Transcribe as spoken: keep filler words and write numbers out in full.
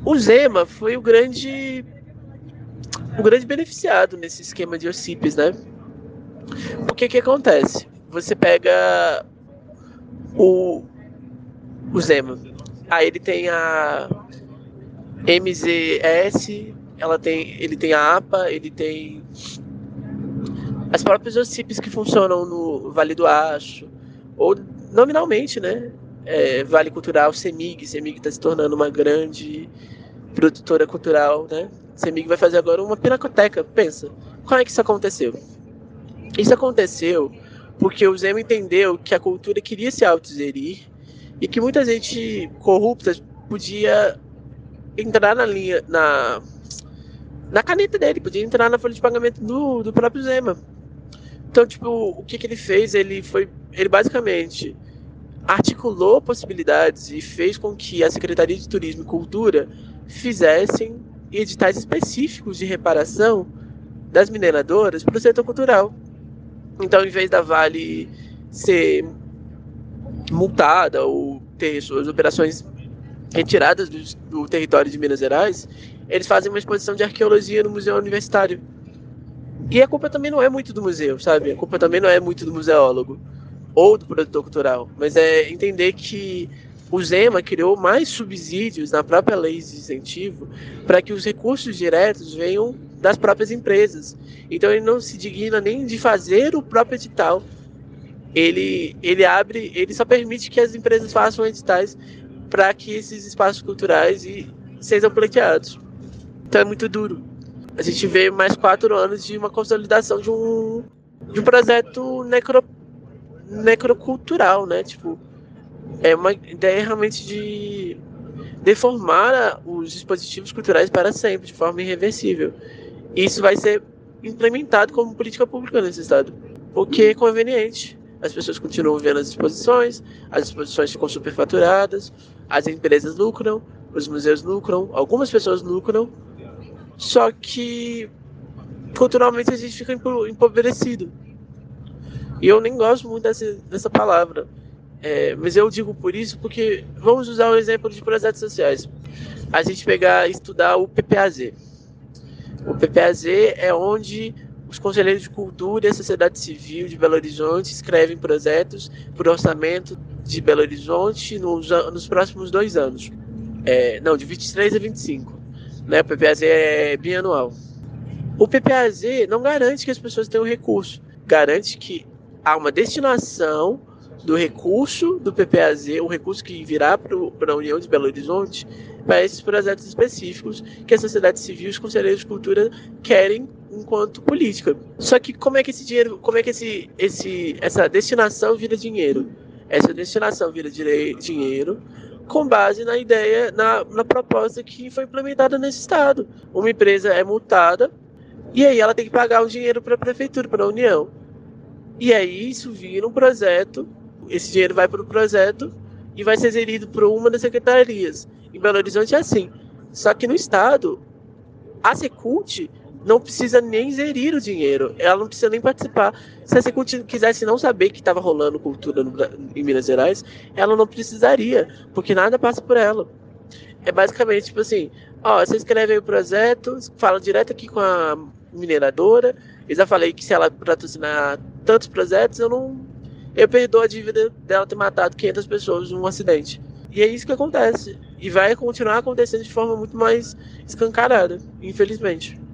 O Zema foi o grande, o grande beneficiado nesse esquema de OCPs, né? Porque que acontece? Você pega o, o Zema, aí ele tem a M Z S, ela tem, ele tem a APA, ele tem as próprias OCPs que funcionam no Vale do Aço, ou nominalmente, né? É, Vale Cultural, CEMIG, CEMIG está se tornando uma grande produtora cultural, né? CEMIG vai fazer agora uma pinacoteca. Pensa, como é que isso aconteceu? Isso aconteceu porque o Zema entendeu que a cultura queria se autogerir e que muita gente corrupta podia entrar na linha, na, na caneta dele, podia entrar na folha de pagamento do, do próprio Zema. Então, tipo, o que, que ele fez? Ele foi, ele basicamente articulou possibilidades e fez com que a Secretaria de Turismo e Cultura fizessem editais específicos de reparação das mineradoras para o setor cultural. Então, em vez da Vale ser multada ou ter suas operações retiradas do, do território de Minas Gerais, eles fazem uma exposição de arqueologia no Museu Universitário. E a culpa também não é muito do museu, sabe? A culpa também não é muito do museólogo ou do produtor cultural, mas é entender que o Zema criou mais subsídios na própria lei de incentivo para que os recursos diretos venham das próprias empresas. Então ele não se digna nem de fazer o próprio edital. Ele, ele abre, ele só permite que as empresas façam editais para que esses espaços culturais e, sejam pleiteados. Então é muito duro. A gente vê mais quatro anos de uma consolidação de um, de um projeto necro, necrocultural, né? Tipo, é uma ideia realmente de deformar os dispositivos culturais para sempre, de forma irreversível. Isso vai ser implementado como política pública nesse estado, porque é conveniente. As pessoas continuam vendo as exposições, as exposições ficam superfaturadas, as empresas lucram, os museus lucram, algumas pessoas lucram, só que culturalmente a gente fica empobrecido. E eu nem gosto muito dessa, dessa palavra, é, mas eu digo por isso porque vamos usar o exemplo de projetos sociais. A gente pegar e estudar o P P A Z. O P P A Z é onde os conselheiros de cultura e a sociedade civil de Belo Horizonte escrevem projetos por orçamento de Belo Horizonte nos, nos próximos dois anos. É, não, de vinte e três a vinte e cinco. Né? O P P A Z é bianual. O P P A Z não garante que as pessoas tenham recurso. Garante que há uma destinação do recurso do P P A Z, o recurso que virá para a União de Belo Horizonte, para esses projetos específicos que a sociedade civil e os conselheiros de cultura querem enquanto política. Só que como é que esse dinheiro, como é que esse, esse, essa destinação vira dinheiro? Essa destinação vira dinheiro com base na ideia, na, na proposta que foi implementada nesse estado. Uma empresa é multada e aí ela tem que pagar o dinheiro para a prefeitura, para a União. E aí isso vira um projeto, esse dinheiro vai para o projeto e vai ser gerido por uma das secretarias. Em Belo Horizonte é assim. Só que no estado, a Secult não precisa nem gerir o dinheiro, ela não precisa nem participar. Se a Secult quisesse não saber que estava rolando cultura no, em Minas Gerais, ela não precisaria, porque nada passa por ela. É basicamente tipo assim, ó, você escreve aí o projeto, fala direto aqui com a mineradora, eu já falei que se ela patrocinar tantos projetos, eu não, eu perdoo a dívida dela ter matado quinhentas pessoas num acidente. E é isso que acontece. E vai continuar acontecendo de forma muito mais escancarada, infelizmente.